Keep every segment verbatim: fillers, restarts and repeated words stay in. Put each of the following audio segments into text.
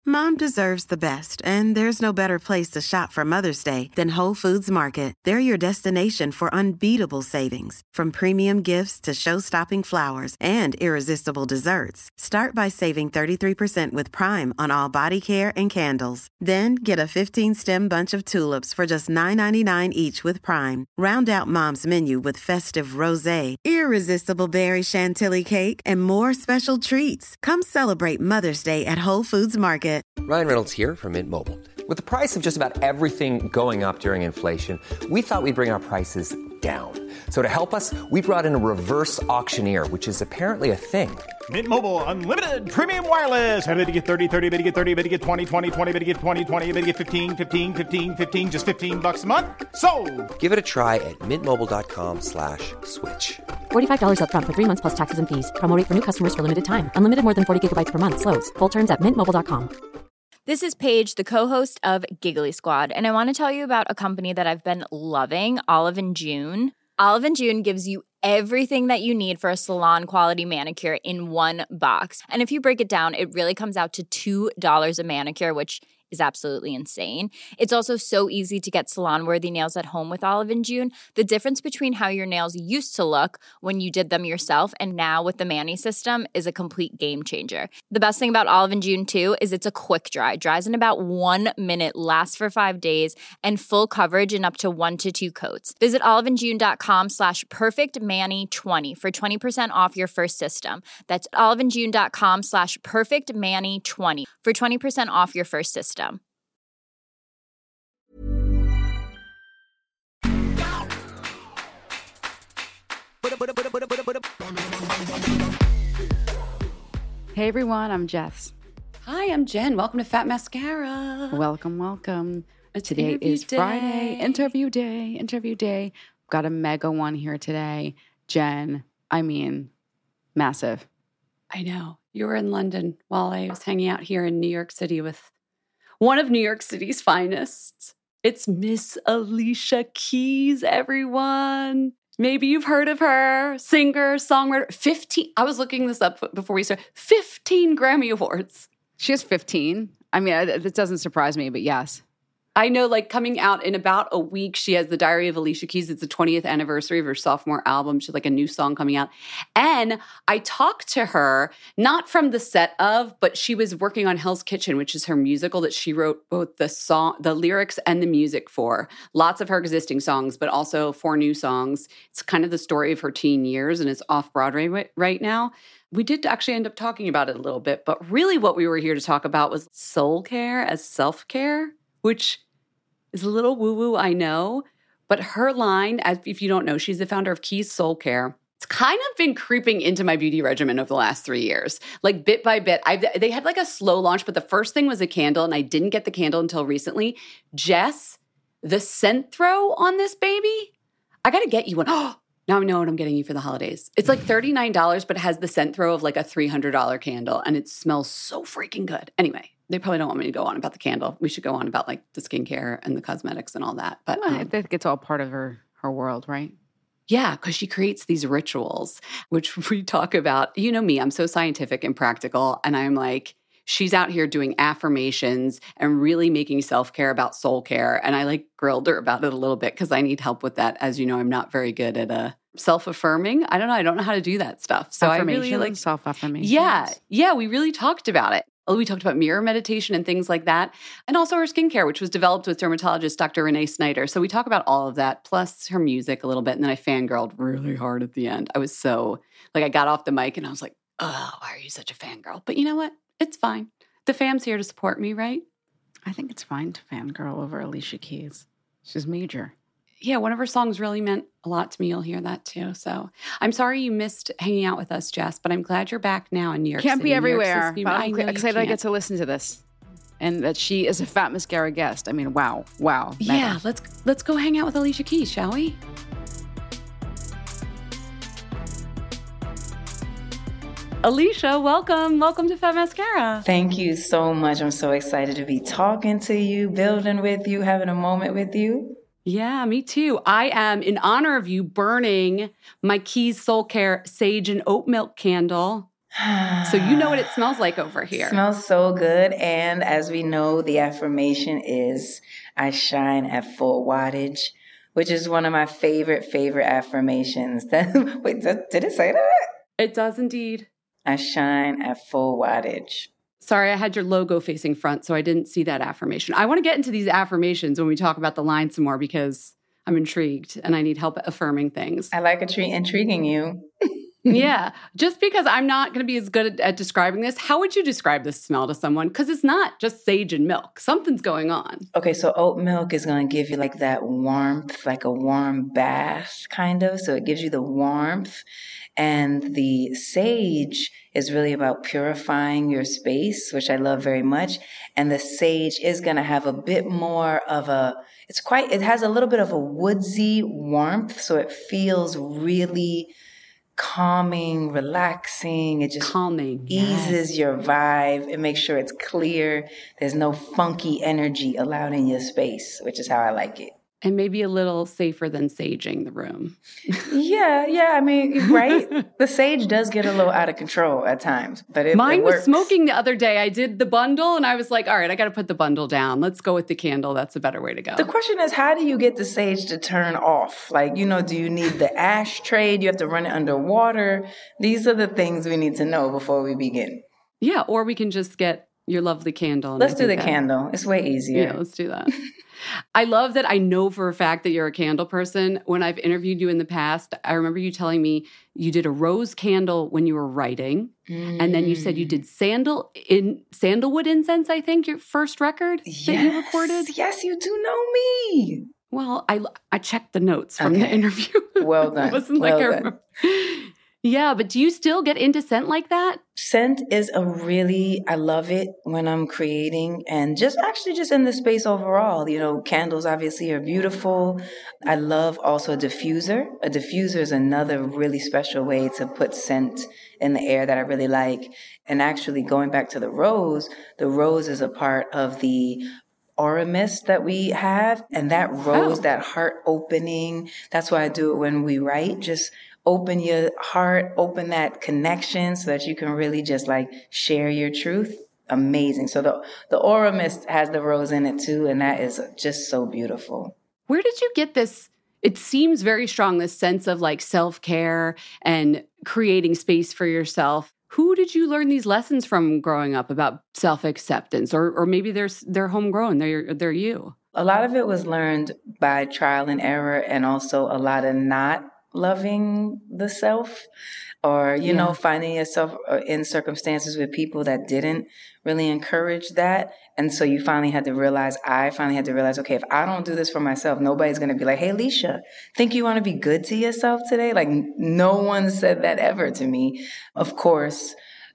Mom deserves the best, and there's no better place to shop for Mother's Day than Whole Foods Market. They're your destination for unbeatable savings, from premium gifts to show-stopping flowers and irresistible desserts. Start by saving thirty-three percent with Prime on all body care and candles. Then get a fifteen-stem bunch of tulips for just nine ninety-nine each with Prime. Round out Mom's menu with festive rosé, irresistible berry chantilly cake, and more special treats. Come celebrate Mother's Day at Whole Foods Market. Ryan Reynolds here from Mint Mobile. With the price of just about everything going up during inflation, we thought we'd bring our prices down. So to help us, we brought in a reverse auctioneer, which is apparently a thing. Mint Mobile Unlimited Premium Wireless. How to get thirty, thirty, how to get thirty, how to get twenty, twenty, twenty, how to get twenty, twenty, how to get fifteen, fifteen, fifteen, fifteen, just fifteen bucks a month? Sold! Give it a try at mintmobile.com slash switch. forty-five dollars up front for three months plus taxes and fees. Promo rate for new customers for limited time. Unlimited more than forty gigabytes per month. Slows full terms at mint mobile dot com. This is Paige, the co-host of Giggly Squad, and I want to tell you about a company that I've been loving, Olive and June. Olive and June gives you everything that you need for a salon-quality manicure in one box. And if you break it down, it really comes out to two dollars a manicure, which is absolutely insane. It's also so easy to get salon-worthy nails at home with Olive and June. The difference between how your nails used to look when you did them yourself and now with the Mani system is a complete game changer. The best thing about Olive and June, too, is it's a quick dry. Dries in about one minute, lasts for five days, and full coverage in up to one to two coats. Visit oliveandjune.com slash perfectmani20 for twenty percent off your first system. That's oliveandjune.com slash perfectmani20 for twenty percent off your first system. Hey everyone, I'm Jess. Hi, I'm Jen. Welcome to Fat Mascara. Welcome, welcome. It's Today interview is day. Friday. Interview day. Interview day. Got a mega one here today. Jen, I mean, massive. I know. You were in London while I was hanging out here in New York City with one of New York City's finest. It's Miss Alicia Keys, everyone. Maybe you've heard of her. Singer, songwriter. fifteen. I was looking this up before we started. fifteen Grammy Awards. She has fifteen. I mean, it doesn't surprise me, but yes. I know, like, coming out in about a week, she has The Diary of Alicia Keys. It's the twentieth anniversary of her sophomore album. She has, like, a new song coming out. And I talked to her, not from the set of, but she was working on Hell's Kitchen, which is her musical that she wrote both the song, the lyrics and the music for. Lots of her existing songs, but also four new songs. It's kind of the story of her teen years, and it's off Broadway right now. We did actually end up talking about it a little bit, but really what we were here to talk about was soul care as self-care, which is a little woo-woo, I know, but her line, as if you don't know, she's the founder of Keys Soul Care. It's kind of been creeping into my beauty regimen over the last three years. Like bit by bit, I they had like a slow launch, but the first thing was a candle, and I didn't get the candle until recently. Jess, the scent throw on this baby, I got to get you one. Oh, now I know what I'm getting you for the holidays. It's like thirty-nine dollars, but it has the scent throw of like a three hundred dollars candle, and it smells so freaking good. Anyway. They probably don't want me to go on about the candle. We should go on about like the skincare and the cosmetics and all that. But Well, um, I think it's all part of her, her world, right? yeah, because she creates these rituals, which we talk about. You know me, I'm so scientific and practical. And I'm like, she's out here doing affirmations and really making self-care about soul care. And I like grilled her about it a little bit because I need help with that. As you know, I'm not very good at uh, self-affirming. I don't know. I don't know how to do that stuff. So I really like self-affirmation. Yeah. Yeah. We really talked about it. We talked about mirror meditation and things like that. And also her skincare, which was developed with dermatologist Doctor Renee Snyder. So we talk about all of that, plus her music a little bit. And then I fangirled really hard at the end. I was so, like, I got off the mic and I was like, oh, why are you such a fangirl? But you know what? It's fine. The fam's here to support me, right? I think it's fine to fangirl over Alicia Keys. She's major. Yeah, one of her songs really meant a lot to me. You'll hear that too. So I'm sorry you missed hanging out with us, Jess, but I'm glad you're back now in New York Can't City. be everywhere, City, but I I'm know excited I get to listen to this. And that she is a Fat Mascara guest. I mean, wow, wow. Mega. Yeah, let's let's go hang out with Alicia Keys, shall we? Alicia, welcome. Welcome to Fat Mascara. Thank you so much. I'm so excited to be talking to you, building with you, having a moment with you. Yeah, me too. I am, in honor of you, burning my Keys Soul Care Sage and Oat Milk candle. So you know what it smells like over here. Smells so good. And as we know, the affirmation is, I shine at full wattage, which is one of my favorite, favorite affirmations. Wait, did it say that? It does indeed. I shine at full wattage. Sorry, I had your logo facing front, so I didn't see that affirmation. I want to get into these affirmations when we talk about the line some more because I'm intrigued and I need help affirming things. I like intri- intriguing you. Yeah. Just because I'm not going to be as good at, at describing this, how would you describe this smell to someone? Because it's not just sage and milk. Something's going on. Okay, so oat milk is going to give you like that warmth, like a warm bath kind of. So it gives you the warmth. And the sage is really about purifying your space, which I love very much. And the sage is going to have a bit more of a, it's quite, it has a little bit of a woodsy warmth. So it feels really calming, relaxing. It just calming eases yes. your vibe. It makes sure it's clear. There's no funky energy allowed in your space, which is how I like it. And maybe a little safer than saging the room. yeah, yeah. I mean, right? The sage does get a little out of control at times, but it Mine it was works. smoking the other day. I did the bundle and I was like, all right, I got to put the bundle down. Let's go with the candle. That's a better way to go. The question is, how do you get the sage to turn off? Like, you know, do you need the ashtray? Do you have to run it under water? These are the things we need to know before we begin. Yeah, or we can just get your lovely candle. Let's do the that, candle. It's way easier. Yeah, let's do that. I love that I know for a fact that you're a candle person. When I've interviewed you in the past, I remember you telling me you did a rose candle when you were writing. Mm. And then you said you did sandal in sandalwood incense, I think, your first record yes. that you recorded. Yes, you do know me. Well, I, I checked the notes from okay. the interview. Well done. It wasn't well like I done. remember. Yeah, but do you still get into scent like that? Scent is a really, I love it when I'm creating and just actually just in the space overall. You know, candles obviously are beautiful. I love also a diffuser. A diffuser is another really special way to put scent in the air that I really like. And actually going back to the rose, the rose is a part of the aura mist that we have. And that rose, oh. that heart opening, that's why I do it when we write. Just open your heart, open that connection so that you can really just like share your truth. Amazing. So the, the aura mist has the rose in it too. And that is just so beautiful. Where did you get this? It seems very strong, this sense of like self-care and creating space for yourself. Who did you learn these lessons from growing up about self-acceptance? Or or maybe they're, they're homegrown, they're, they're you. A lot of it was learned by trial and error and also a lot of not loving the self or, you yeah. know, finding yourself in circumstances with people that didn't really encourage that. And so you finally had to realize, I finally had to realize, okay, if I don't do this for myself, nobody's going to be like, hey, Leisha, think you want to be good to yourself today? Like no one said that ever to me. Of course,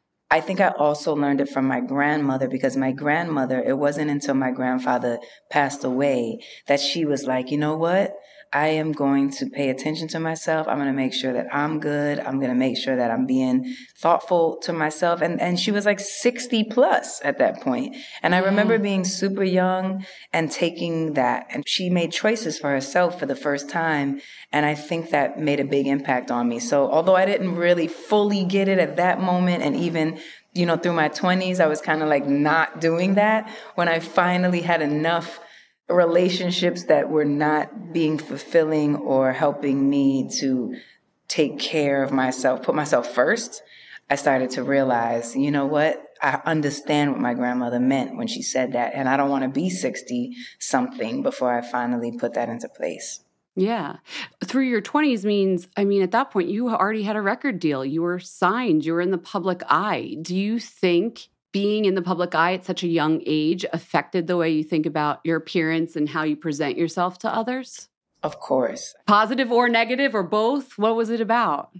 I think I also learned it from my grandmother because my grandmother, it wasn't until my grandfather passed away that she was like, you know what? I am going to pay attention to myself. I'm going to make sure that I'm good. I'm going to make sure that I'm being thoughtful to myself. And and she was like sixty plus at that point. And I remember being super young and taking that. And she made choices for herself for the first time. And I think that made a big impact on me. So although I didn't really fully get it at that moment, and even, you know, through my twenties, I was kind of like not doing that. When I finally had enough relationships that were not being fulfilling or helping me to take care of myself, put myself first, I started to realize, you know what? I understand what my grandmother meant when she said that. And I don't want to be sixty something before I finally put that into place. Yeah. Through your twenties means, I mean, at that point, you already had a record deal. You were signed. You were in the public eye. Do you think being in the public eye at such a young age affected the way you think about your appearance and how you present yourself to others? Of course. Positive or negative or both? What was it about?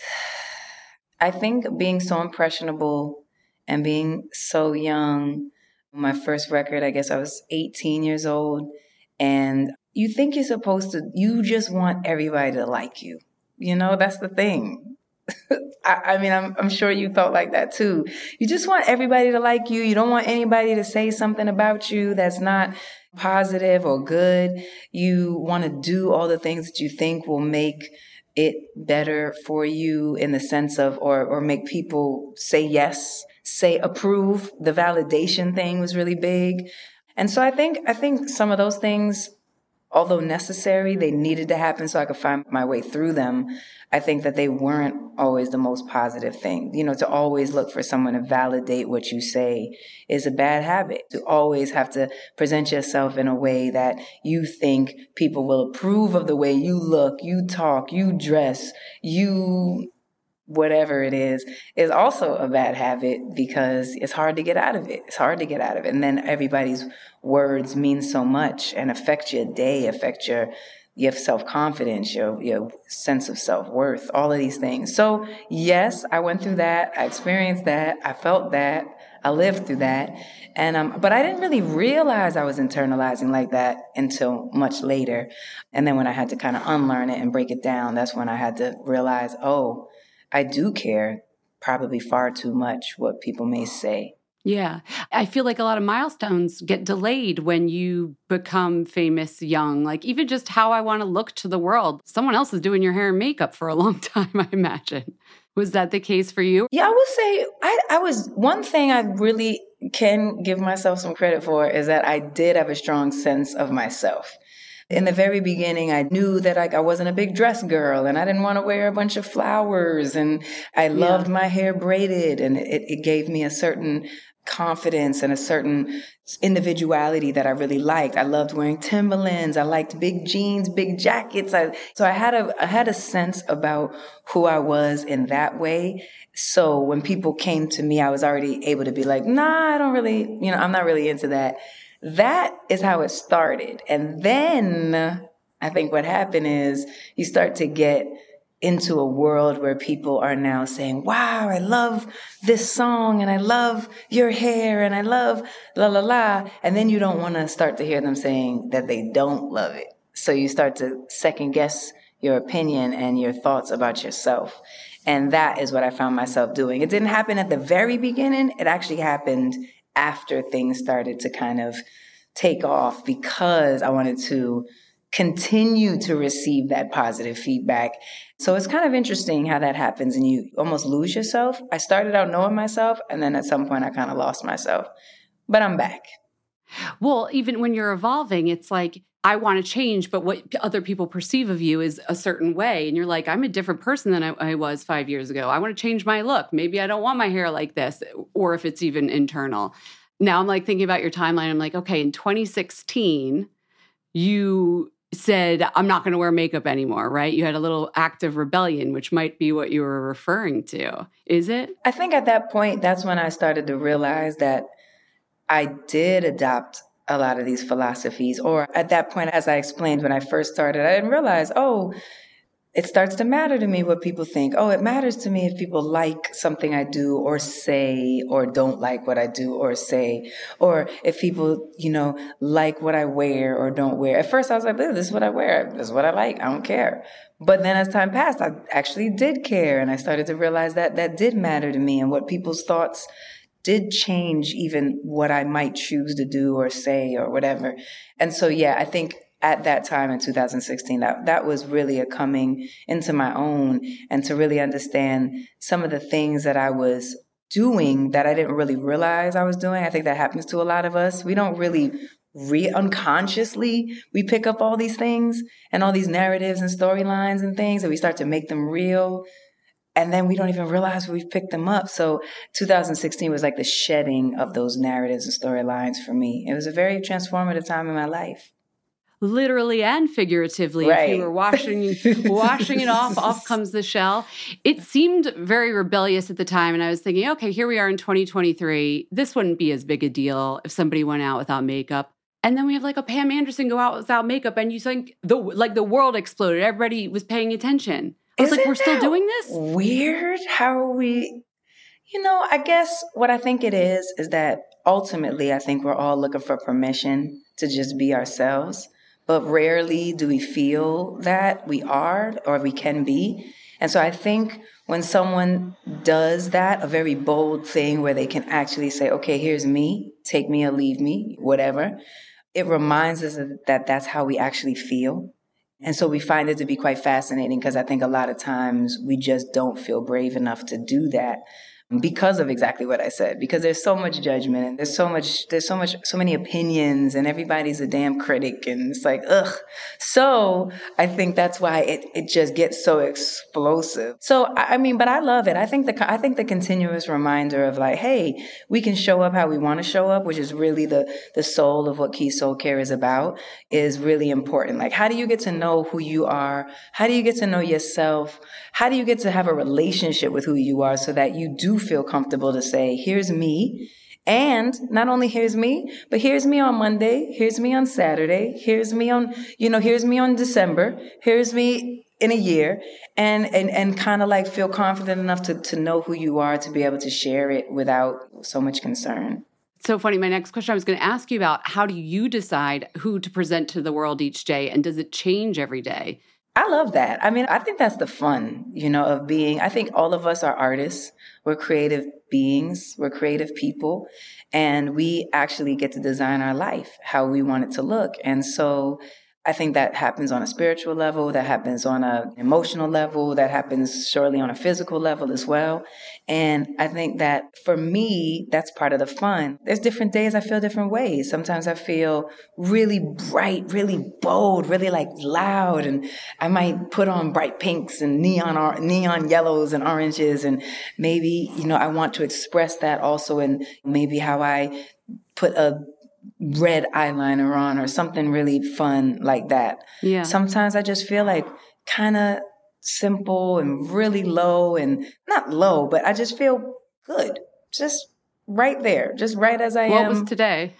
I think being so impressionable and being so young, my first record, I guess I was eighteen years old. And you think you're supposed to, you just want everybody to like you. You know, that's the thing. I, I mean, I'm, I'm sure you felt like that too. You just want everybody to like you. You don't want anybody to say something about you that's not positive or good. You want to do all the things that you think will make it better for you in the sense of, or or make people say yes, say approve. The validation thing was really big. And so I think I think some of those things, although necessary, they needed to happen so I could find my way through them. I think that they weren't always the most positive thing. You know, to always look for someone to validate what you say is a bad habit. To always have to present yourself in a way that you think people will approve of the way you look, you talk, you dress, you whatever it is, is also a bad habit because it's hard to get out of it. It's hard to get out of it. And then everybody's words mean so much and affect your day, affect your your self-confidence, your, your sense of self-worth, all of these things. So yes, I went through that. I experienced that. I felt that. I lived through that. And um, but I didn't really realize I was internalizing like that until much later. And then when I had to kind of unlearn it and break it down, that's when I had to realize, oh, I do care probably far too much what people may say. Yeah. I feel like a lot of milestones get delayed when you become famous young. Like even just how I want to look to the world. Someone else is doing your hair and makeup for a long time, I imagine. Was that the case for you? Yeah, I would say I, I was, one thing I really can give myself some credit for is that I did have a strong sense of myself. In the very beginning, I knew that I, I wasn't a big dress girl and I didn't want to wear a bunch of flowers, and I loved yeah. my hair braided, and it, it gave me a certain confidence and a certain individuality that I really liked. I loved wearing Timberlands. I liked big jeans, big jackets. I, so I had a I had a sense about who I was in that way. So when people came to me, I was already able to be like, nah, I don't really, you know, I'm not really into that. That is how it started. And then I think what happened is you start to get into a world where people are now saying, wow, I love this song and I love your hair and I love la, la, la. And then you don't want to start to hear them saying that they don't love it. So you start to second guess your opinion and your thoughts about yourself. And that is what I found myself doing. It didn't happen at the very beginning. It actually happened after things started to kind of take off because I wanted to continue to receive that positive feedback. So it's kind of interesting how that happens and you almost lose yourself. I started out knowing myself, and then at some point I kind of lost myself, but I'm back. Well, even when you're evolving, it's like, I want to change, but what other people perceive of you is a certain way. And you're like, I'm a different person than I, I was five years ago. I want to change my look. Maybe I don't want my hair like this, or if it's even internal. Now I'm like thinking about your timeline. I'm like, okay, in twenty sixteen, you said, I'm not going to wear makeup anymore, right? You had a little act of rebellion, which might be what you were referring to. Is it? I think at that point, that's when I started to realize that I did adopt a lot of these philosophies. Or at that point, as I explained when I first started, I didn't realize, oh, it starts to matter to me what people think. Oh, it matters to me if people like something I do or say, or don't like what I do or say, or if people, you know, like what I wear or don't wear. At first I was like, this is what I wear. This is what I like. I don't care. But then as time passed, I actually did care. And I started to realize that that did matter to me, and what people's thoughts did change even what I might choose to do or say or whatever. And so, yeah, I think at that time in two thousand sixteen, that, that was really a coming into my own, and to really understand some of the things that I was doing that I didn't really realize I was doing. I think that happens to a lot of us. We don't really re unconsciously, we pick up all these things and all these narratives and storylines and things, and we start to make them real. And then we don't even realize we've picked them up. So two thousand sixteen was like the shedding of those narratives and storylines for me. It was a very transformative time in my life. Literally and figuratively, right. If you were washing washing it off, off comes the shell. It seemed very rebellious at the time. And I was thinking, okay, here we are in twenty twenty-three. This wouldn't be as big a deal if somebody went out without makeup. And then we have like a Pam Anderson go out without makeup, and you think the like the world exploded. Everybody was paying attention. I was Isn't like, we're still doing this? Weird. How are we? You know, I guess what I think it is, is that ultimately I think we're all looking for permission to just be ourselves. But rarely do we feel that we are or we can be. And so I think when someone does that, a very bold thing where they can actually say, okay, here's me, take me or leave me, whatever, it reminds us that that's how we actually feel. And so we find it to be quite fascinating because I think a lot of times we just don't feel brave enough to do that because of exactly what I said, because there's so much judgment and there's so much, there's so much, so many opinions and everybody's a damn critic and it's like, ugh. So I think that's why it, it just gets so explosive. So, I mean, but I love it. I think the, I think the continuous reminder of like, hey, we can show up how we want to show up, which is really the, the soul of what Keys Soul Care is about, is really important. Like, how do you get to know who you are? How do you get to know yourself? How do you get to have a relationship with who you are so that you do feel comfortable to say, here's me. And not only here's me, but here's me on Monday. Here's me on Saturday. Here's me on, you know, here's me on December. Here's me in a year. And, and, and kind of like feel confident enough to, to know who you are, to be able to share it without so much concern. So funny. My next question I was going to ask you about, how do you decide who to present to the world each day? And does it change every day? I love that. I mean, I think that's the fun, you know, of being, I think all of us are artists. We're creative beings. We're creative people. And we actually get to design our life how we want it to look. And so I think that happens on a spiritual level, that happens on an emotional level, that happens surely on a physical level as well. And I think that for me, that's part of the fun. There's different days I feel different ways. Sometimes I feel really bright, really bold, really like loud. And I might put on bright pinks and neon, or- neon yellows and oranges. And maybe, you know, I want to express that also in maybe how I put a red eyeliner on or something really fun like that. Yeah. Sometimes I just feel like kind of simple and really low, and not low, but I just feel good. Just right there, just right as I what am. What was today?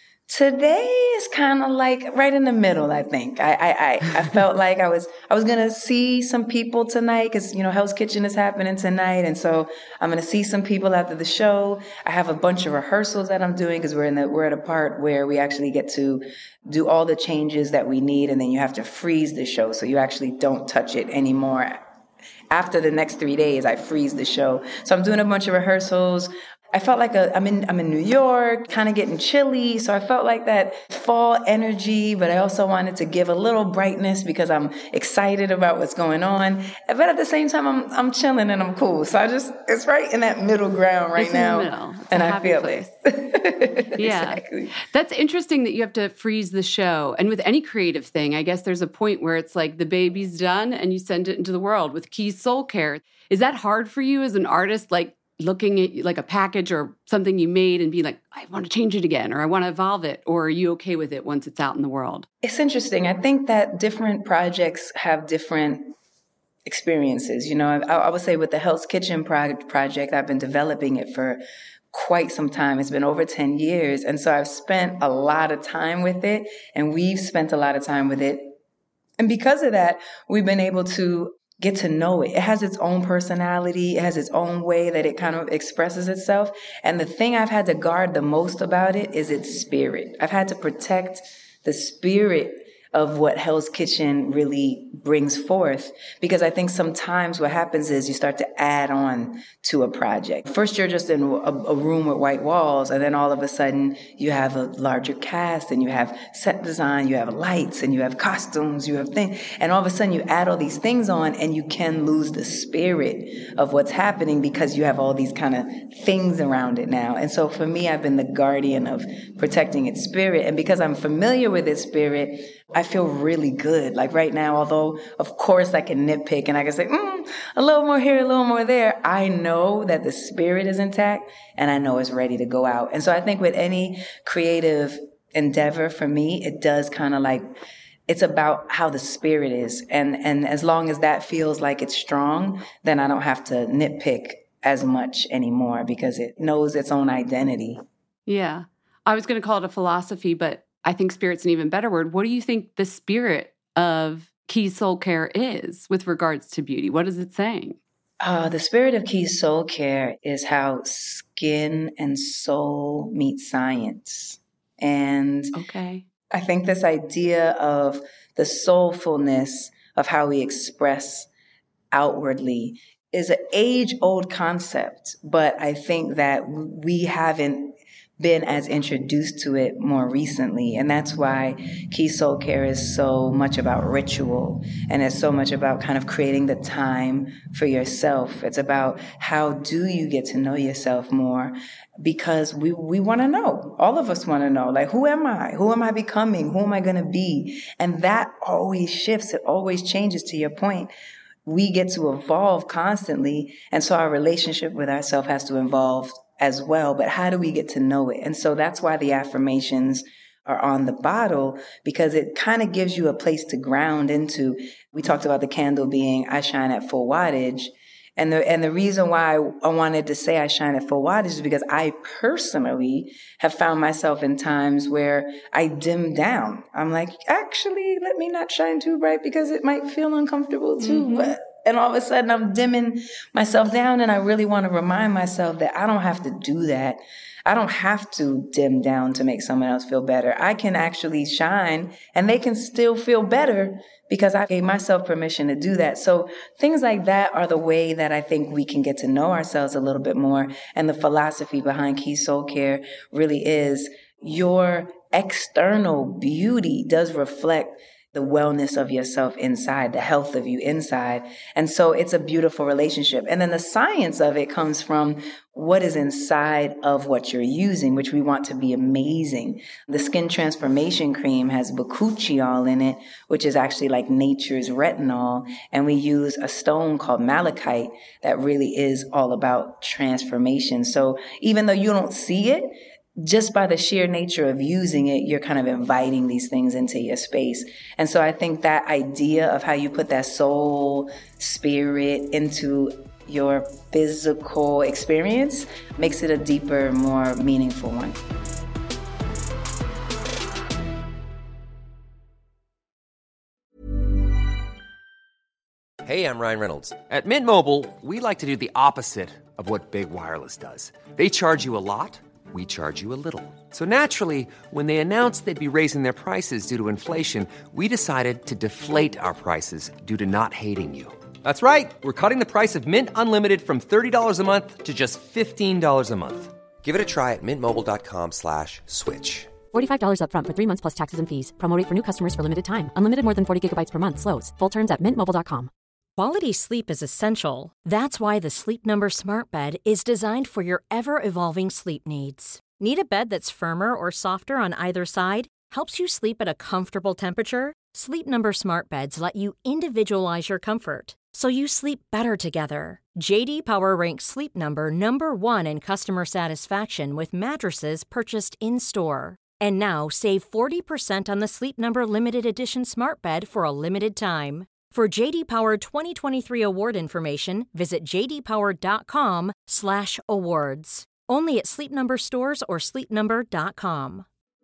Today is kind of like right in the middle, I think. I I I, I felt like I was I was gonna see some people tonight because, you know, Hell's Kitchen is happening tonight, and so I'm gonna see some people after the show. I have a bunch of rehearsals that I'm doing because we're in the we're at a part where we actually get to do all the changes that we need, and then you have to freeze the show so you actually don't touch it anymore. After the next three days, I freeze the show. So I'm doing a bunch of rehearsals. I felt like a, I'm in, I'm in New York, kind of getting chilly. So I felt like that fall energy, but I also wanted to give a little brightness because I'm excited about what's going on. But at the same time, I'm, I'm chilling and I'm cool. So I just, it's right in that middle ground right it's now. In the middle. It's and a I feel place. it. Yeah. Exactly. That's interesting that you have to freeze the show. And with any creative thing, I guess there's a point where it's like the baby's done and you send it into the world. With Keys Soul Care, is that hard for you as an artist? Like, looking at like a package or something you made and being like, I want to change it again, or I want to evolve it, or are you okay with it once it's out in the world? It's interesting. I think that different projects have different experiences. You know, I, I would say with the Hell's Kitchen pro- project, I've been developing it for quite some time. It's been over ten years. And so I've spent a lot of time with it, and we've spent a lot of time with it. And because of that, we've been able to get to know it. It has its own personality. It has its own way that it kind of expresses itself. And the thing I've had to guard the most about it is its spirit. I've had to protect the spirit of what Hell's Kitchen really brings forth. Because I think sometimes what happens is you start to add on to a project. First, you're just in a, a room with white walls, and then all of a sudden you have a larger cast, and you have set design, you have lights, and you have costumes, you have things. And all of a sudden you add all these things on, and you can lose the spirit of what's happening because you have all these kind of things around it now. And so for me, I've been the guardian of protecting its spirit. And because I'm familiar with its spirit, I feel really good. Like right now, although of course I can nitpick and I can say, mm, a little more here, a little more there, I know that the spirit is intact and I know it's ready to go out. And so I think with any creative endeavor for me, it does kind of like, it's about how the spirit is. And, and as long as that feels like it's strong, then I don't have to nitpick as much anymore because it knows its own identity. Yeah. I was going to call it a philosophy, but I think spirit's an even better word. What do you think the spirit of Keys Soul Care is with regards to beauty? What is it saying? Uh, the spirit of Keys Soul Care is how skin and soul meet science. And okay. I think this idea of the soulfulness of how we express outwardly is an age-old concept, but I think that we haven't been as introduced to it more recently. And that's why Keys Soulcare is so much about ritual, and it's so much about kind of creating the time for yourself. It's about how do you get to know yourself more, because we, we want to know. All of us want to know, like, who am I? Who am I becoming? Who am I going to be? And that always shifts. It always changes, to your point. We get to evolve constantly. And so our relationship with ourselves has to evolve as well. But how do we get to know it? And so that's why the affirmations are on the bottle, because it kind of gives you a place to ground into. We talked about the candle being, I shine at full wattage. And the, and the reason why I, I wanted to say I shine at full wattage is because I personally have found myself in times where I dim down. I'm like, actually, let me not shine too bright because it might feel uncomfortable too. Mm-hmm. But, and all of a sudden I'm dimming myself down, and I really want to remind myself that I don't have to do that. I don't have to dim down to make someone else feel better. I can actually shine and they can still feel better because I gave myself permission to do that. So things like that are the way that I think we can get to know ourselves a little bit more. And the philosophy behind Keys Soulcare really is your external beauty does reflect the wellness of yourself inside, the health of you inside. And so it's a beautiful relationship. And then the science of it comes from what is inside of what you're using, which we want to be amazing. The Skin Transformation Cream has bakuchiol in it, which is actually like nature's retinol. And we use a stone called malachite that really is all about transformation. So even though you don't see it, just by the sheer nature of using it, you're kind of inviting these things into your space. And so I think that idea of how you put that soul, spirit into your physical experience makes it a deeper, more meaningful one. Hey, I'm Ryan Reynolds. At Mint Mobile, we like to do the opposite of what Big Wireless does. They charge you a lot. We charge you a little. So naturally, when they announced they'd be raising their prices due to inflation, we decided to deflate our prices due to not hating you. That's right. We're cutting the price of Mint Unlimited from thirty dollars a month to just fifteen dollars a month. Give it a try at mintmobile.com slash switch. forty-five dollars up front for three months plus taxes and fees. Promo rate for new customers for limited time. Unlimited more than forty gigabytes per month slows. Full terms at mint mobile dot com. Quality sleep is essential. That's why the Sleep Number Smart Bed is designed for your ever-evolving sleep needs. Need a bed that's firmer or softer on either side? Helps you sleep at a comfortable temperature? Sleep Number Smart Beds let you individualize your comfort, so you sleep better together. J D Power ranks Sleep Number number one in customer satisfaction with mattresses purchased in-store. And now save forty percent on the Sleep Number Limited Edition Smart Bed for a limited time. For J D Power twenty twenty-three award information, visit jdpower.com slash awards. Only at Sleep Number stores or sleep number dot com.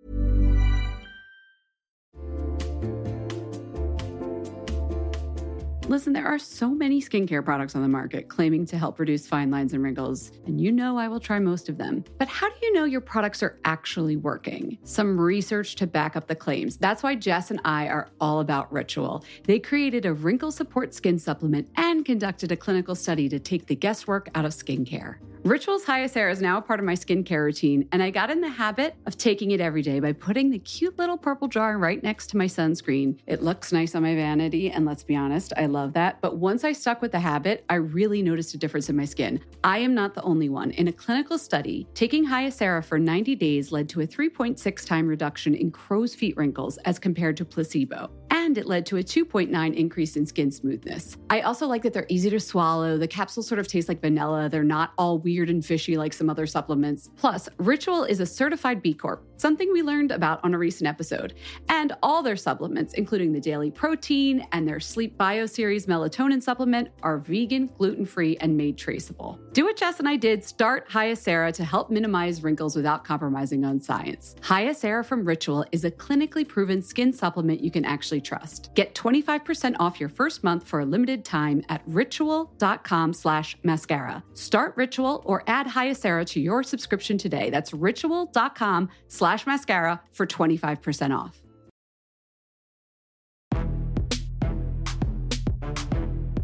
Listen, there are so many skincare products on the market claiming to help reduce fine lines and wrinkles, and you know I will try most of them. But how do you know your products are actually working? Some research to back up the claims. That's why Jess and I are all about Ritual. They created a wrinkle support skin supplement and conducted a clinical study to take the guesswork out of skincare. Ritual's Hyacera is now a part of my skincare routine, and I got in the habit of taking it every day by putting the cute little purple jar right next to my sunscreen. It looks nice on my vanity, and let's be honest, I love that. But once I stuck with the habit, I really noticed a difference in my skin. I am not the only one. In a clinical study, taking Hyacera for ninety days led to a three point six time reduction in crow's feet wrinkles as compared to placebo. And it led to a two point nine increase in skin smoothness. I also like that they're easy to swallow. The capsules sort of taste like vanilla. They're not all weird and fishy like some other supplements. Plus, Ritual is a certified B Corp, something we learned about on a recent episode. And all their supplements, including the daily protein and their Sleep Bio Series melatonin supplement, are vegan, gluten-free, and made traceable. Do what Jess and I did, start Hyacera to help minimize wrinkles without compromising on science. Hyacera from Ritual is a clinically proven skin supplement you can actually trust. Get twenty-five percent off your first month for a limited time at ritual.com slash mascara. Start Ritual or add Hyacera to your subscription today. That's ritual.com slash mascara for twenty-five percent off.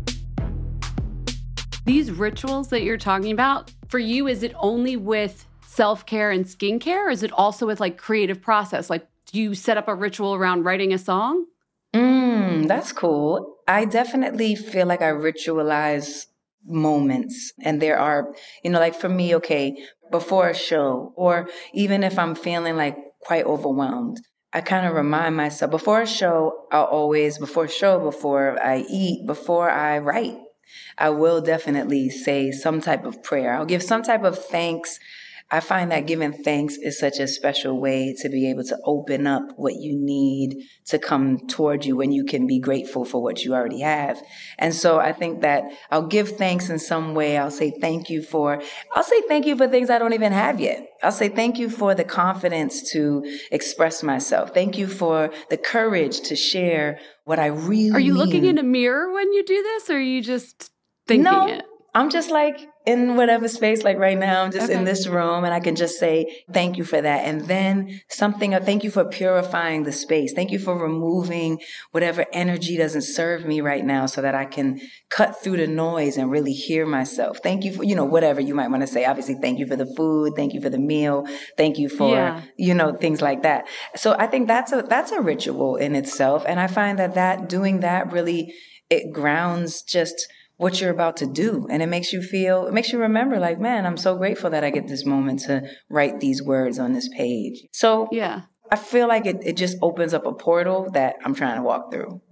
These rituals that you're talking about, for you, is it only with self-care and skincare? Or is it also with like creative process? Like, do you set up a ritual around writing a song? Mm, that's cool. I definitely feel like I ritualize moments. And there are, you know, like for me, okay, before a show, or even if I'm feeling like quite overwhelmed, I kind of remind myself before a show, I'll always, before a show, before I eat, before I write, I will definitely say some type of prayer. I'll give some type of thanks. I find that giving thanks is such a special way to be able to open up what you need to come toward you when you can be grateful for what you already have. And so I think that I'll give thanks in some way. I'll say thank you for, I'll say thank you for things I don't even have yet. I'll say thank you for the confidence to express myself. Thank you for the courage to share what I really mean. Are you looking in a mirror when you do this, or are you just thinking no, it? I'm just like in whatever space, like right now, I'm just Okay. in this room, and I can just say, thank you for that. And then something, thank you for purifying the space. Thank you for removing whatever energy doesn't serve me right now so that I can cut through the noise and really hear myself. Thank you for, you know, whatever you might want to say. Obviously, thank you for the food. Thank you for the meal. Thank you for, Yeah. you know, things like that. So I think that's a, that's a ritual in itself. And I find that that doing that really, it grounds just what you're about to do. And it makes you feel, it makes you remember like, man, I'm so grateful that I get this moment to write these words on this page. So Yeah. I feel like it, it just opens up a portal that I'm trying to walk through.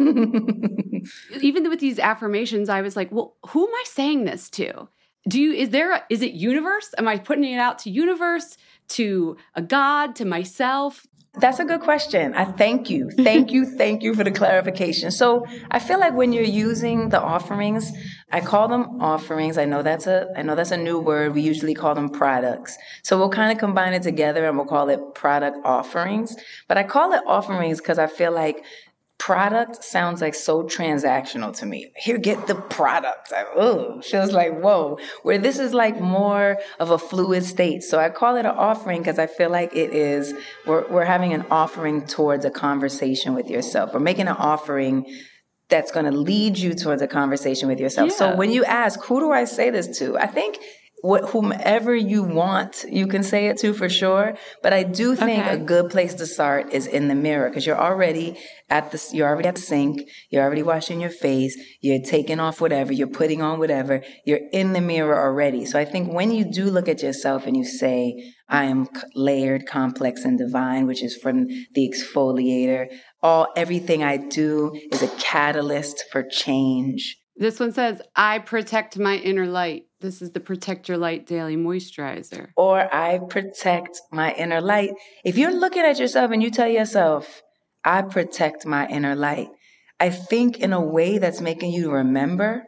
Even with these affirmations, I was like, well, who am I saying this to? Do you, is there, a, is it universe? Am I putting it out to universe, to a God, to myself? That's a good question. I thank you. Thank you. Thank you for the clarification. So I feel like when you're using the offerings, I call them offerings. I know that's a, I know that's a new word. We usually call them products. So we'll kind of combine it together and we'll call it product offerings. But I call it offerings because I feel like product sounds like so transactional to me. Here, get the product. Like, oh, feels like, whoa, where this is like more of a fluid state. So I call it an offering because I feel like it is, we're, we're having an offering towards a conversation with yourself. We're making an offering that's going to lead you towards a conversation with yourself. Yeah. So when you ask, who do I say this to? I think What, whomever you want, you can say it to for sure. But I do think Okay. a good place to start is in the mirror because you're already at the, you're already at the sink. You're already washing your face. You're taking off whatever. You're putting on whatever. You're in the mirror already. So I think when you do look at yourself and you say, I am layered, complex, and divine, which is from the exfoliator, all, everything I do is a catalyst for change. This one says, I protect my inner light. This is the Protect Your Light Daily Moisturizer. Or I protect my inner light. If you're looking at yourself and you tell yourself, I protect my inner light, I think in a way that's making you remember,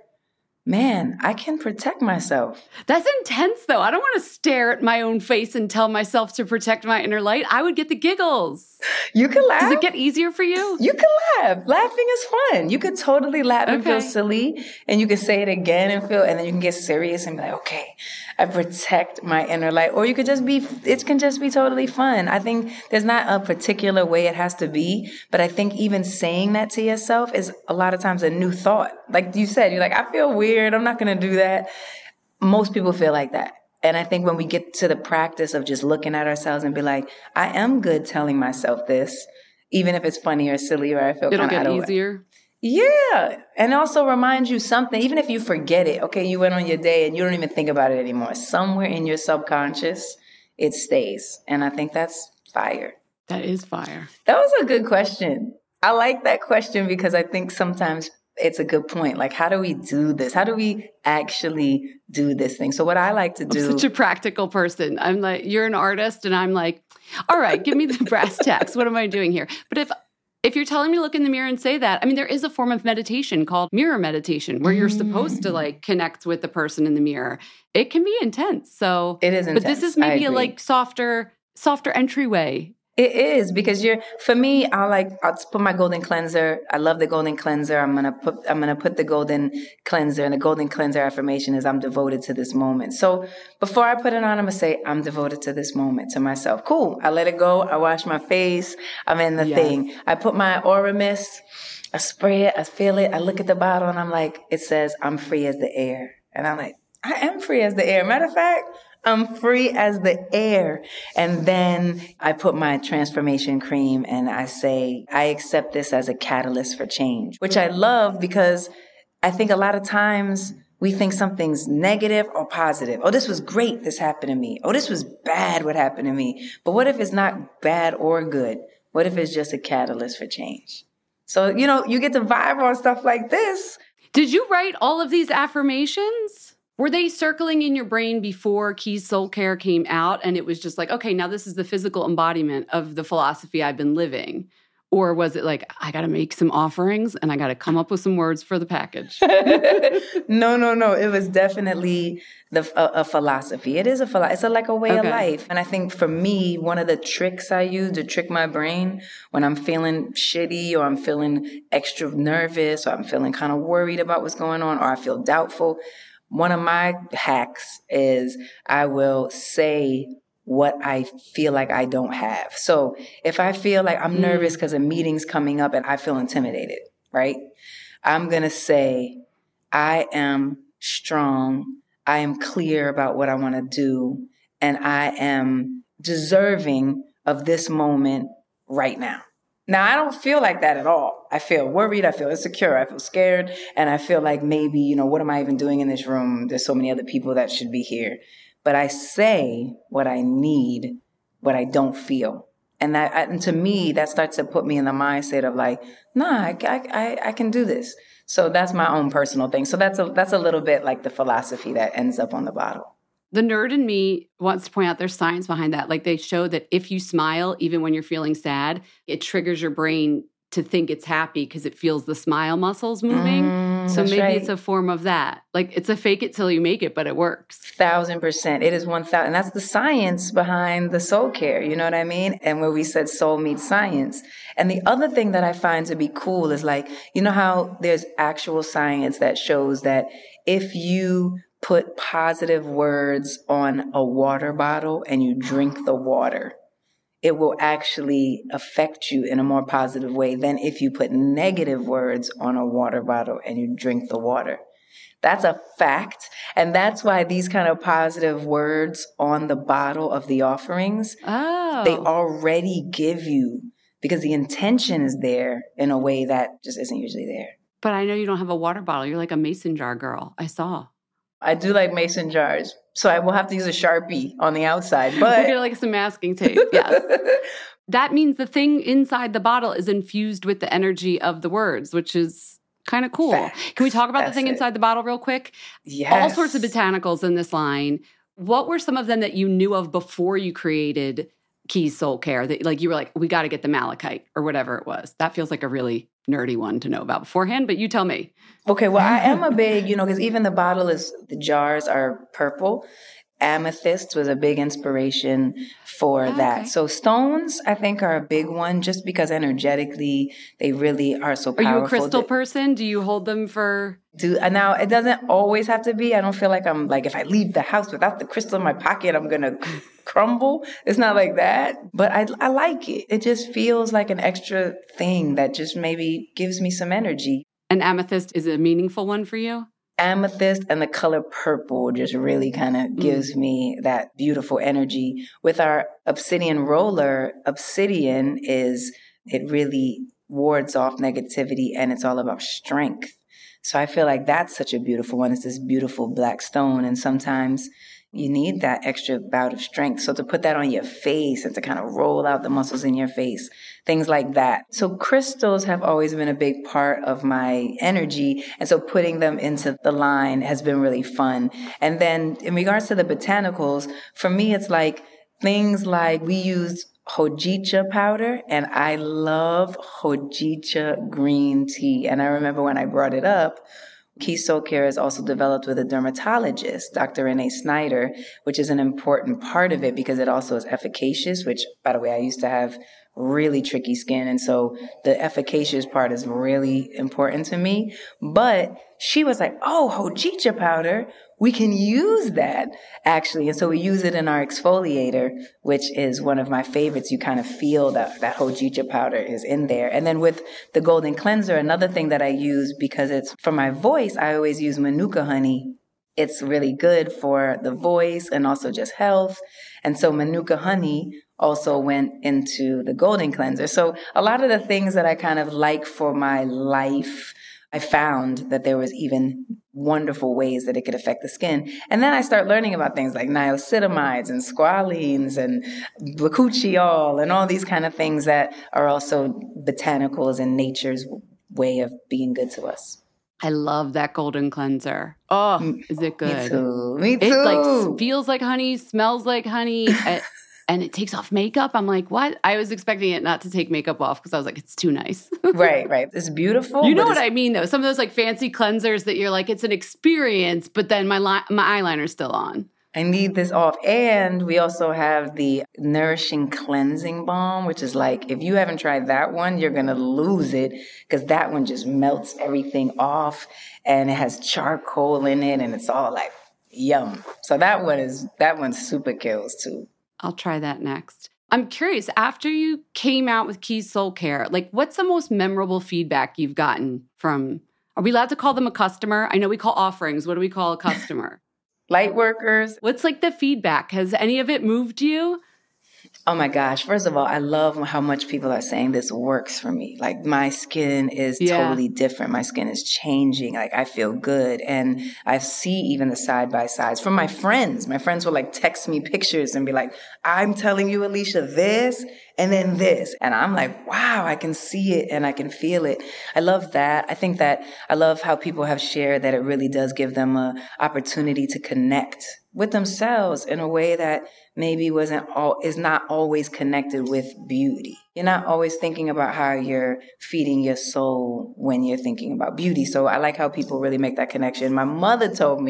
man, I can protect myself. That's intense, though. I don't want to stare at my own face and tell myself to protect my inner light. I would get the giggles. You can laugh. Does it get easier for you? You can laugh. Laughing is fun. You could totally laugh and feel Okay. silly, and you can say it again and feel, and then you can get serious and be like, okay, I protect my inner light. Or you could just be, it can just be totally fun. I think there's not a particular way it has to be, but I think even saying that to yourself is a lot of times a new thought. Like you said, you're like, I feel weird. I'm not going to do that. Most people feel like that. And I think when we get to the practice of just looking at ourselves and be like, I am good telling myself this, even if it's funny or silly or I feel It'll kind of get out of easier. Yeah. And also remind you something, even if you forget it, okay, you went on your day and you don't even think about it anymore. Somewhere in your subconscious, it stays. And I think that's fire. That is fire. That was a good question. I like that question because I think sometimes it's a good point. Like, how do we do this? How do we actually do this thing? So what I like to do. I'm such a practical person. I'm like, you're an artist, and I'm like, all right, give me the brass tacks. What am I doing here? But if if you're telling me to look in the mirror and say that, I mean, there is a form of meditation called mirror meditation where you're supposed to like connect with the person in the mirror. It can be intense. So It is But this intense. is maybe I a agree. like softer, softer entryway. It is because you're, for me, I like, I'll put my golden cleanser. I love the golden cleanser. I'm going to put, I'm going to put the golden cleanser, and the golden cleanser affirmation is I'm devoted to this moment. So before I put it on, I'm going to say, I'm devoted to this moment, to myself. Cool. I let it go. I wash my face. I'm in the Yes. thing. I put my Aura Mist. I spray it. I feel it. I look at the bottle and I'm like, it says, I'm free as the air. And I'm like, I am free as the air. Matter of fact, I'm free as the air. And then I put my transformation cream and I say, I accept this as a catalyst for change, which I love because I think a lot of times we think something's negative or positive. Oh, this was great. This happened to me. Oh, this was bad. What happened to me? But what if it's not bad or good? What if it's just a catalyst for change? So, you know, you get to vibe on stuff like this. Did you write all of these affirmations? Were they circling in your brain before Keys Soul Care came out and it was just like, okay, now this is the physical embodiment of the philosophy I've been living? Or was it like, I got to make some offerings and I got to come up with some words for the package? no, no, no. It was definitely the a, a philosophy. It is a philosophy. It's a, like a way okay. of life. And I think for me, one of the tricks I use to trick my brain when I'm feeling shitty or I'm feeling extra nervous or I'm feeling kind of worried about what's going on or I feel doubtful, one of my hacks is I will say what I feel like I don't have. So if I feel like I'm nervous because a meeting's coming up and I feel intimidated, right? I'm going to say, I am strong. I am clear about what I want to do. And I am deserving of this moment right now. Now, I don't feel like that at all. I feel worried. I feel insecure. I feel scared. And I feel like maybe, you know, what am I even doing in this room? There's so many other people that should be here. But I say what I need, what I don't feel. And that, and to me, that starts to put me in the mindset of like, nah, I, I, I can do this. So that's my own personal thing. So that's a, that's a little bit like the philosophy that ends up on the bottle. The nerd in me wants to point out there's science behind that. Like they show that if you smile, even when you're feeling sad, it triggers your brain to think it's happy because it feels the smile muscles moving. Mm, so maybe right. it's a form of that. Like it's a fake it till you make it, but it works. Thousand percent. It is one thousand. And that's the science behind the soul care. You know what I mean? And where we said soul meets science. And the other thing that I find to be cool is like, you know how there's actual science that shows that if you put positive words on a water bottle and you drink the water, it will actually affect you in a more positive way than if you put negative words on a water bottle and you drink the water. That's a fact. And that's why these kind of positive words on the bottle of the offerings, oh. they already give you, because the intention is there in a way that just isn't usually there. But I know you don't have a water bottle. You're like a mason jar girl. I saw. I do like mason jars, so I will have to use a Sharpie on the outside. But we'll get like some masking tape. Yes, that means the thing inside the bottle is infused with the energy of the words, which is kind of cool. Facts. Can we talk about That's the thing it. inside the bottle real quick? Yes. All sorts of botanicals in this line. What were some of them that you knew of before you created Keys Soul Care? That like you were like, we got to get the malachite or whatever it was. That feels like a really nerdy one to know about beforehand, but you tell me. Okay, well, I am a big, you know, because even the bottle is, the jars are purple. Amethyst was a big inspiration for oh, that. Okay. So stones, I think, are a big one just because energetically they really are so powerful. Are you a crystal that, person? Do you hold them for... Do Now, it doesn't always have to be. I don't feel like I'm like, if I leave the house without the crystal in my pocket, I'm going to crumble. It's not like that. But I, I like it. It just feels like an extra thing that just maybe gives me some energy. And amethyst is a meaningful one for you? Amethyst and the color purple just really kind of gives mm. me that beautiful energy. With our obsidian roller, obsidian is, it really wards off negativity and it's all about strength. So I feel like that's such a beautiful one. It's this beautiful black stone. And sometimes you need that extra bout of strength. So to put that on your face and to kind of roll out the muscles in your face, things like that. So crystals have always been a big part of my energy. And so putting them into the line has been really fun. And then in regards to the botanicals, for me, it's like things like we use hojicha powder, and I love hojicha green tea. And I remember when I brought it up, Keys Soul Care is also developed with a dermatologist, Doctor Renee Snyder, which is an important part of it because it also is efficacious, which, by the way, I used to have really tricky skin. And so the efficacious part is really important to me. But she was like, oh, hojicha powder, we can use that actually. And so we use it in our exfoliator, which is one of my favorites. You kind of feel that that hojicha powder is in there. And then with the golden cleanser, another thing that I use because it's for my voice, I always use manuka honey it's really good for the voice and also just health. And so Manuka honey also went into the golden cleanser. So a lot of the things that I kind of like for my life, I found that there was even wonderful ways that it could affect the skin. And then I start learning about things like niacinamides and squalene and bakuchiol and all these kind of things that are also botanicals and nature's way of being good to us. I love that golden cleanser. Oh, is it good? Me too. Me too. It like feels like honey, smells like honey, and, and it takes off makeup. I'm like, what? I was expecting it not to take makeup off because I was like, it's too nice. Right, right. It's beautiful. You know what I mean, though? Some of those like fancy cleansers that you're like, it's an experience, but then my li- my eyeliner's still on. I need this off. And we also have the Nourishing Cleansing Balm, which is like, if you haven't tried that one, you're going to lose it because that one just melts everything off and it has charcoal in it and it's all like yum. So that one is, that one super kills too. I'll try that next. I'm curious, after you came out with Keys Soul Care, like what's the most memorable feedback you've gotten from, are we allowed to call them a customer? I know we call offerings. What do we call a customer? Light workers. What's like the feedback? Has any of it moved you? Oh my gosh. First of all, I love how much people are saying this works for me. Like my skin is yeah. totally different. My skin is changing. Like I feel good. And I see even the side by sides from my friends. My friends will like text me pictures and be like, I'm telling you, Alicia, this and then this. And I'm like, wow, I can see it and I can feel it. I love that. I think that I love how people have shared that it really does give them an opportunity to connect with themselves in a way that maybe wasn't all is not always connected with beauty. You're not always thinking about how you're feeding your soul when you're thinking about beauty. So I like how people really make that connection. My mother told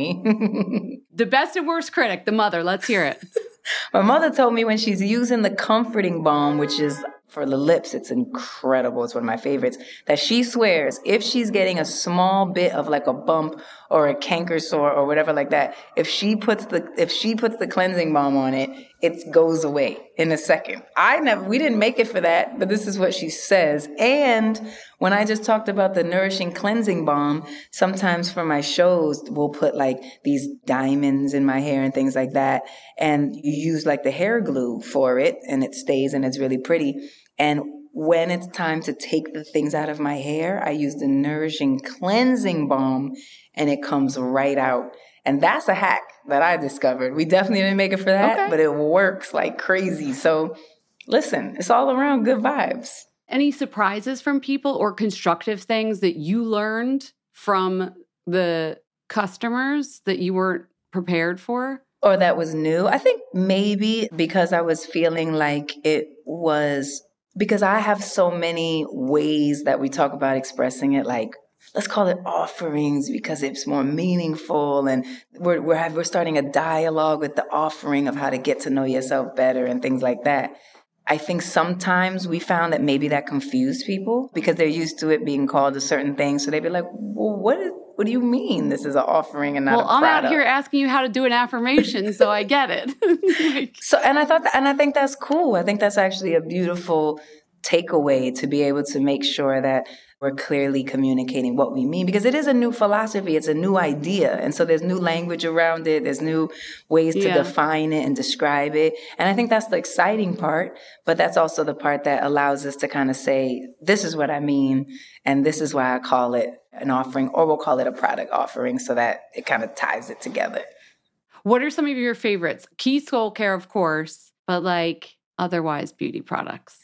me the best and worst critic, the mother. Let's hear it. My mother told me when she's using the comforting balm, which is for the lips, it's incredible. It's one of my favorites, that she swears if she's getting a small bit of like a bump or a canker sore or whatever like that, if she puts the if she puts the cleansing balm on it, it goes away in a second. I never, we didn't make it for that, but this is what she says. And when I just talked about the Nourishing Cleansing Balm, sometimes for my shows, we'll put like these diamonds in my hair and things like that. And you use like the hair glue for it and it stays and it's really pretty. And when it's time to take the things out of my hair, I use the Nourishing Cleansing Balm and it comes right out. And that's a hack that I discovered. We definitely didn't make it for that, okay. But it works like crazy. So listen, it's all around good vibes. Any surprises from people or constructive things that you learned from the customers that you weren't prepared for? Or that was new? I think maybe because I was feeling like it was, because I have so many ways that we talk about expressing it, like, let's call it offerings because it's more meaningful. And we're, we're, we're starting a dialogue with the offering of how to get to know yourself better and things like that. I think sometimes we found that maybe that confused people because they're used to it being called a certain thing. So they'd be like, well, what is, what do you mean this is an offering and not well, a product? Well, I'm out here asking you how to do an affirmation, so I get it. like, so, and I thought, that, and I think that's cool. I think that's actually a beautiful takeaway to be able to make sure that we're clearly communicating what we mean, because it is a new philosophy. It's a new idea. And so there's new language around it. There's new ways to yeah. define it and describe it. And I think that's the exciting part, but that's also the part that allows us to kind of say, this is what I mean. And this is why I call it an offering, or we'll call it a product offering, so that it kind of ties it together. What are some of your favorites? Keys Soul Care, of course, but like otherwise beauty products.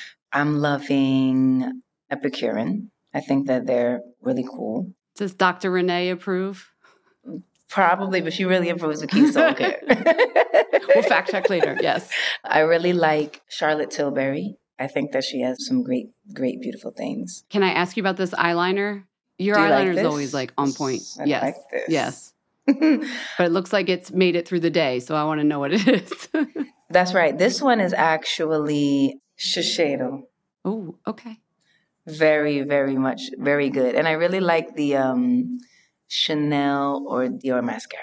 I'm loving Epicurean. I think that they're really cool. Does Doctor Renee approve? Probably, but she really approves of Keys Soul Care. We'll fact check later, yes. I really like Charlotte Tilbury. I think that she has some great, great, beautiful things. Can I ask you about this eyeliner? Your Do you eyeliner like is always like on point. I yes. like this. Yes. But it looks like it's made it through the day, so I want to know what it is. That's right. This one is actually Shiseido. Oh, okay. Very, very much, very good. And I really like the um, Chanel or Dior mascara.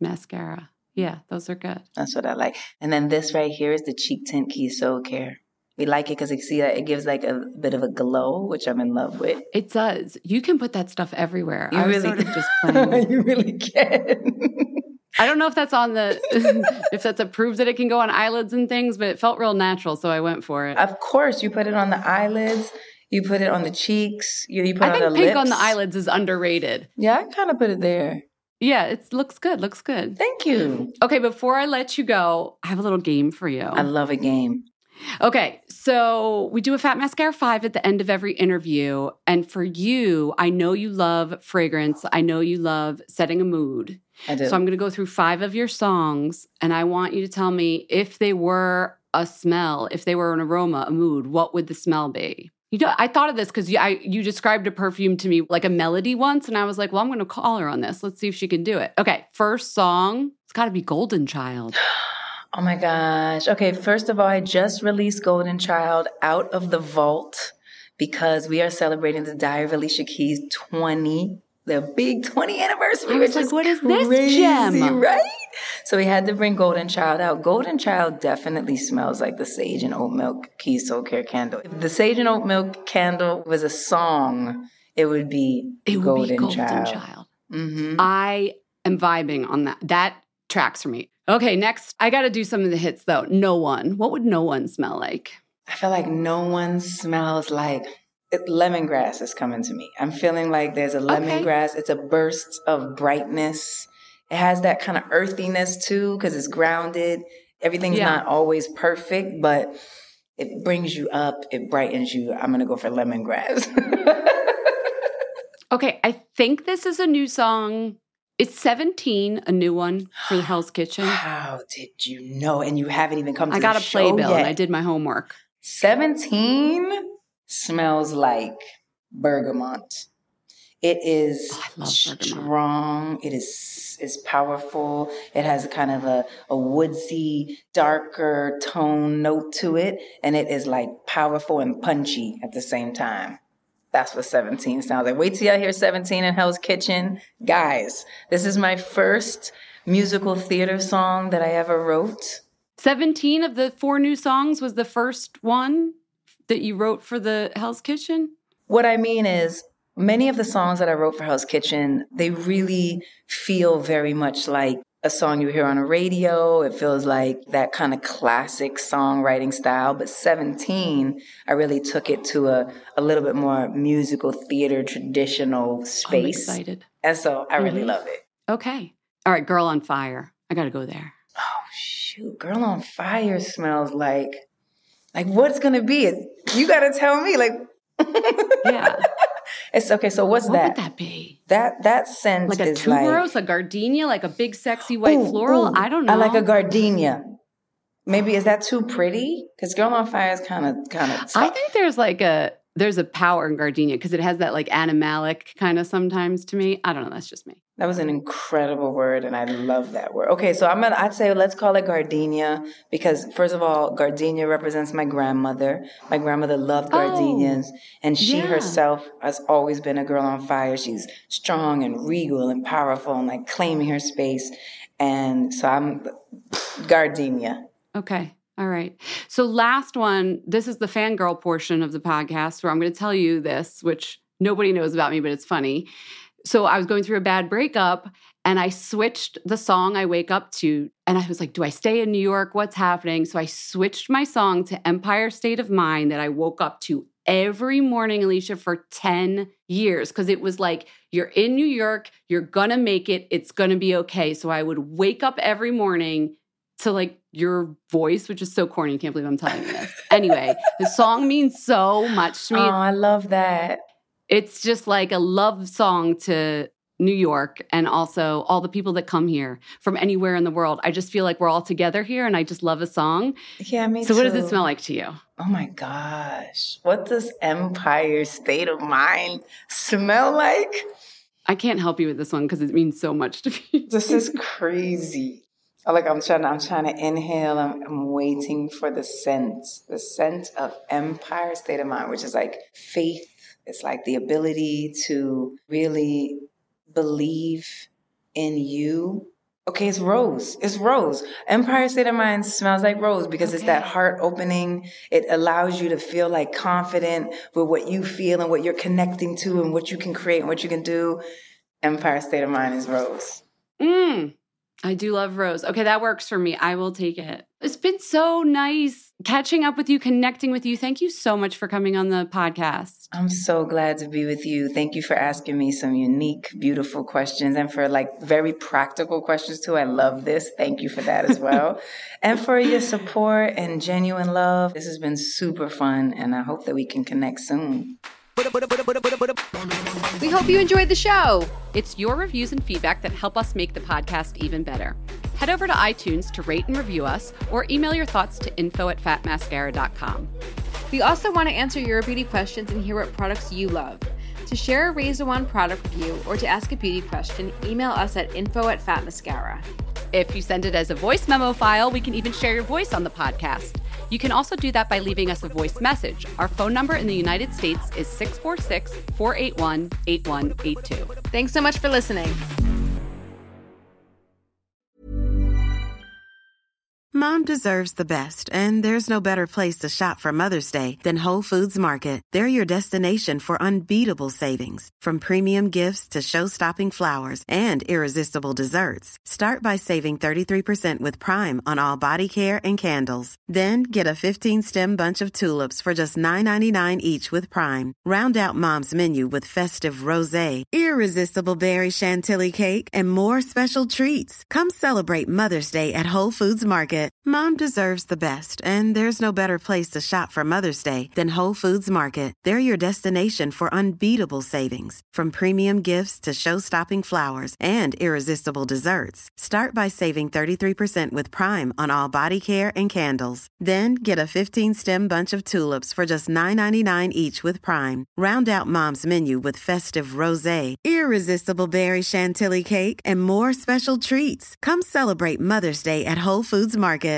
Mascara. Yeah, those are good. That's what I like. And then this right here is the Cheek Tint Keys Soul Care. We like it because you see that it gives like a bit of a glow, which I'm in love with. It does. You can put that stuff everywhere. You I was really sort of just playing. You really can. I don't know if that's on the, if that's approved that it can go on eyelids and things, but it felt real natural, so I went for it. Of course, you put it on the eyelids. You put it on the cheeks. You, you put I it on think the pink lips. on the eyelids is underrated. Yeah, I kind of put it there. Yeah, it looks good. Looks good. Thank you. Okay, before I let you go, I have a little game for you. I love a game. Okay, so we do a Fat Mascara five at the end of every interview. And for you, I know you love fragrance. I know you love setting a mood. I do. So I'm going to go through five of your songs, and I want you to tell me if they were a smell, if they were an aroma, a mood, what would the smell be? You know, I thought of this because you, I, you described a perfume to me like a melody once, and I was like, well, I'm going to call her on this. Let's see if she can do it. Okay, first song, it's got to be Golden Child. Oh my gosh. Okay, first of all, I just released Golden Child out of the vault because we are celebrating the Diary of Alicia Keys twenty, their big twenty anniversary. I was like, what is this gem? Right? So we had to bring Golden Child out. Golden Child definitely smells like the Sage and Oat Milk Keys Soul Care candle. If the Sage and Oat Milk candle was a song, it would be it would Golden, be Golden Child. Child. Mm-hmm. I am vibing on that. That tracks for me. Okay, next, I got to do some of the hits though. No One. What would No One smell like? I feel like No One smells like it, lemongrass is coming to me. I'm feeling like there's a lemongrass. Okay. It's a burst of brightness. It has that kind of earthiness too because it's grounded. Everything's yeah. not always perfect, but it brings you up. It brightens you. I'm going to go for lemongrass. Okay, I think this is a new song. Is seventeen a new one for Hell's Kitchen? How did you know? And you haven't even come to I got the a show playbill yet. And I did my homework. seventeen smells like bergamot. It is oh, I love strong. It is is powerful. It has a kind of a, a woodsy, darker tone note to it. And it is like powerful and punchy at the same time. That's what seventeen sounds like. Wait till y'all hear seventeen in Hell's Kitchen. Guys, this is my first musical theater song that I ever wrote. seventeen of the four new songs was the first one that you wrote for the Hell's Kitchen? What I mean is, many of the songs that I wrote for Hell's Kitchen, they really feel very much like a song you hear on a radio. It feels like that kind of classic songwriting style. But seventeen, I really took it to a, a little bit more musical theater, traditional space. I'm excited. And so I really mm-hmm. love it. Okay. All right, Girl on Fire. I got to go there. Oh, shoot. Girl on Fire smells like, like what's going to be? You got to tell me. Like, yeah. It's okay. So what's what that? What would that be? That that scent like a is tuberose, like a gardenia, like a big sexy white ooh, floral. Ooh, I don't know. I like a gardenia. Maybe is that too pretty? Because Girl on Fire is kind of kind of. I think there's like a there's a power in gardenia because it has that like animalic kind of sometimes to me. I don't know. That's just me. That was an incredible word, and I love that word. Okay, so I'm gonna. I'd say let's call it gardenia because first of all, gardenia represents my grandmother. My grandmother loved gardenias, oh, and she yeah. herself has always been a girl on fire. She's strong and regal and powerful and like claiming her space. And so I'm gardenia. Okay. All right. So last one. This is the fangirl portion of the podcast where I'm going to tell you this, which nobody knows about me, but it's funny. So I was going through a bad breakup and I switched the song I wake up to. And I was like, do I stay in New York? What's happening? So I switched my song to Empire State of Mind that I woke up to every morning, Alicia, for ten years. Because it was like, you're in New York, you're going to make it, it's going to be okay. So I would wake up every morning to like your voice, which is so corny. I can't believe I'm telling you this. Anyway, the song means so much to me. Oh, I love that. It's just like a love song to New York and also all the people that come here from anywhere in the world. I just feel like we're all together here and I just love a song. Yeah, me so too. So what does it smell like to you? Oh my gosh. What does Empire State of Mind smell like? I can't help you with this one because it means so much to me. This is crazy. Oh, like I'm trying to, I'm trying to inhale. I'm, I'm waiting for the scent, the scent of Empire State of Mind, which is like faith. It's like the ability to really believe in you Okay, it's rose. It's rose. Empire State of Mind smells like rose because okay. It's that heart opening. It allows you to feel like confident with what you feel and what you're connecting to and what you can create and what you can do. Empire State of Mind is rose. Mm. I do love rose. Okay, that works for me. I will take it. It's been so nice catching up with you, connecting with you. Thank you so much for coming on the podcast. I'm so glad to be with you. Thank you for asking me some unique, beautiful questions and for like very practical questions too. I love this. Thank you for that as well. And for your support and genuine love. This has been super fun and I hope that we can connect soon. We hope you enjoyed the show. It's your reviews and feedback that help us make the podcast even better. Head over to iTunes to rate and review us or email your thoughts to info at fat mascara dot com. We also want to answer your beauty questions and hear what products you love. To share a Razor One product review or to ask a beauty question, email us at info at fat mascara. If you send it as a voice memo file, we can even share your voice on the podcast. You can also do that by leaving us a voice message. Our phone number in the United States is six four six, four eight one, eight one eight two. Thanks so much for listening. Mom deserves the best, and there's no better place to shop for Mother's Day than Whole Foods Market. They're your destination for unbeatable savings, from premium gifts to show-stopping flowers and irresistible desserts. Start by saving thirty-three percent with Prime on all body care and candles. Then get a fifteen-stem bunch of tulips for just nine ninety-nine each with Prime. Round out Mom's menu with festive rosé, irresistible berry chantilly cake, and more special treats. Come celebrate Mother's Day at Whole Foods Market. Mom deserves the best, and there's no better place to shop for Mother's Day than Whole Foods Market. They're your destination for unbeatable savings, from premium gifts to show-stopping flowers and irresistible desserts. Start by saving thirty-three percent with Prime on all body care and candles. Then get a fifteen-stem bunch of tulips for just nine ninety-nine each with Prime. Round out Mom's menu with festive rosé, irresistible berry chantilly cake, and more special treats. Come celebrate Mother's Day at Whole Foods Market.